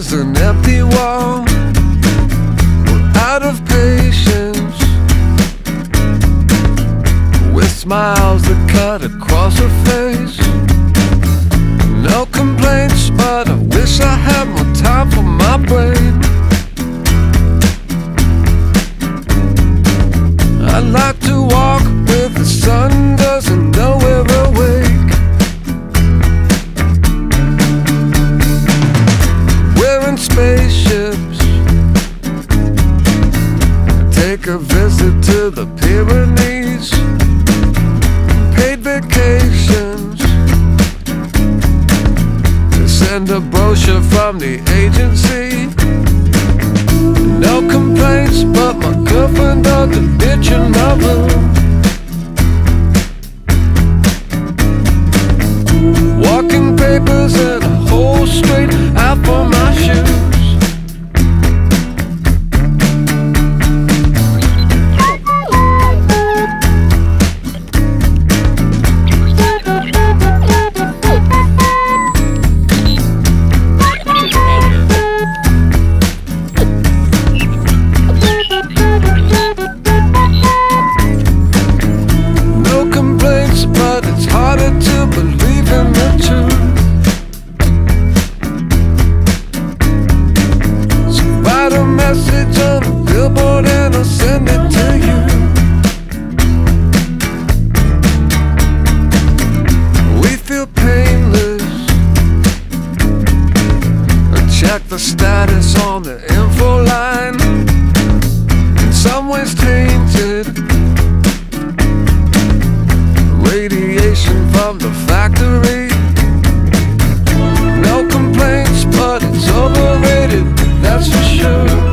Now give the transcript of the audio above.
is an empty wall. We're out of patience, with smiles that cut across her face. No complaints, but I wish I had more time for my brain. I'd like to walk where the sun doesn't know we're awake. We're in spaceships, take a visit to the Pyrenees, paid vacations, send a brochure from the agency. No complaints, but my girlfriend dug a ditch in my room. Walking papers and a hole straight out for my shoes. But it's harder to believe in the truth. So write a message on a billboard and I'll send it to you. We feel painless. Check the status on the info line. In some ways tainted, radiation from the factory. No complaints, but it's overrated, that's for sure.